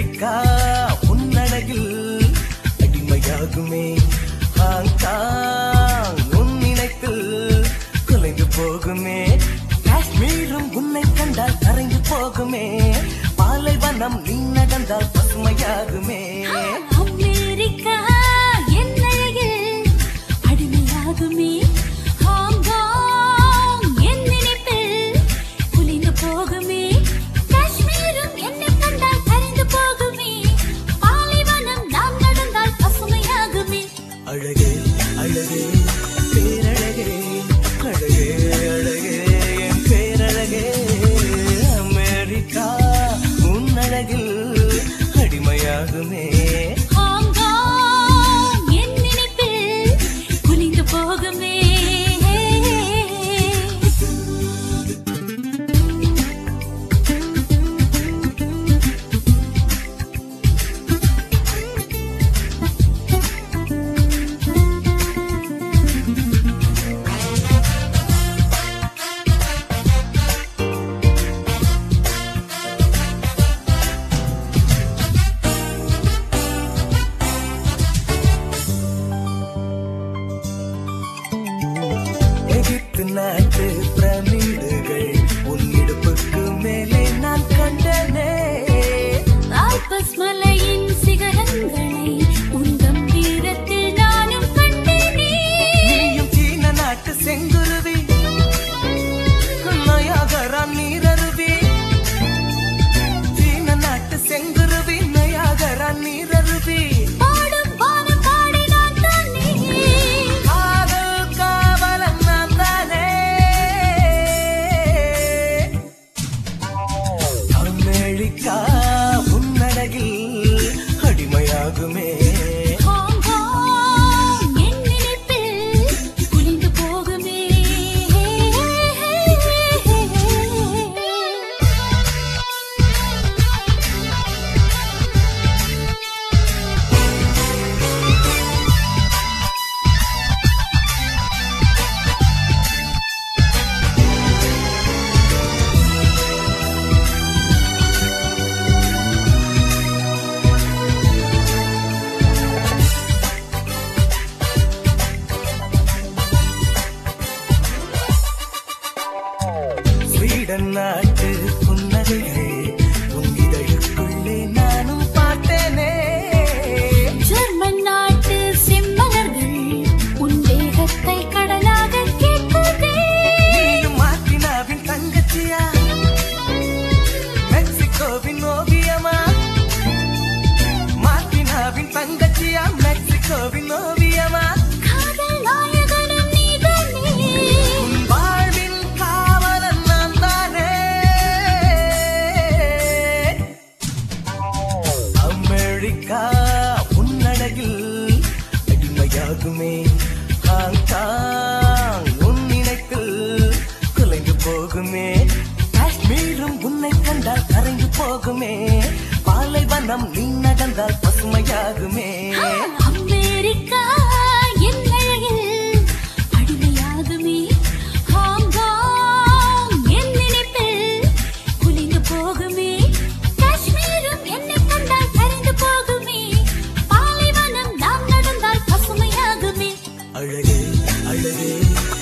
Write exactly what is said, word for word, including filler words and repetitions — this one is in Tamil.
அமெரிக்கா உன்னழகில் அடிமையாகுமே. ஹாங்காங் உன் நினைப்பில் குலைந்து போகுமே. காஷ்மீரும் உன்னை கண்டால் கரைந்து போகுமே. பாலைவனம் நீ நடந்தால் பசுமையாகுமே. அமெரிக்கா என் அழகில் அடிமையாகுமே. ஹாங்காங் என் நினைப்பில் குலைந்து போகுமே. காஷ்மீரும் என்னை கண்டால் கரைந்து போகுமே. பாலைவனம் நாம் நடந்தால் பசுமையாகுமே. அழகே அழகே பேரழகே அழகே அழகே என் பேரழகே. அமெரிக்கா உன் அழகில் அடிமையாகுமே. ஹாங்காங் என் நினைப்பில் குலைந்து போகுமே. எகிப்து நாட்டு பிரமிடுகள் உன் இடுப்புக்கு மேலே நான் கண்டனே. ஆல்பஸ் மலையின் சிகரங்களை உன் கம்பீரத்தில் நானும் கண்டேனே. நீயும் சீன நாட்டு செங்குருவி நயாகரா நீரருவி. சீன நாட்டு செங்குருவி நயாகரா நீரருவி. பாடும் பாடம் பாடி நான் தானே. காதல் காவலன் நான் தானே. அமெரிக்கா உன் அழகில் அடிமையாகுமே. ஹாங்காங் என் நினைப்பில் குலைந்து போகுமே. ஸ்வீடன் நாட்டு புன்னகைகள் உன் இதழுக்குள்ளே நானும் பார்த்தேனே. ஜெர்மன் நாட்டு செம்மலர்கள் உன் தேகத்தை கடலாக கேட்குதே. நீயும் மார்டினாவின் தங்கச்சியா மெக்சிகோவின் ஓவியமா. மார்டினாவின் தங்கச்சியா மெக்சிகோவின் ஓவியமா. காதல் நாயகனும் நீதானே. உன் வாழ்வின் காவலன் நான் தானே. அமெரிக்கா உன் அழகில் அடிமையாகுமே. ஹாங்காங் உன் நினைப்பில் குலைந்து போகுமே. காஷ்மீரும் உன்னை கண்டால் கரைந்து போகுமே. பாலைவனம் நீ நடந்தால் பசுமையாகுமே. அமெரிக்கா என் அழகில் அடிமையாகுமே. ஹாங்காங் என் நினைப்பில் குலைந்து போகுமே. காஷ்மீரும் என்னை கண்டால் கரைந்து போகுமே. பாலைவனம் நாம் நடந்தால் பசுமையாகுமே. அழகே அழகே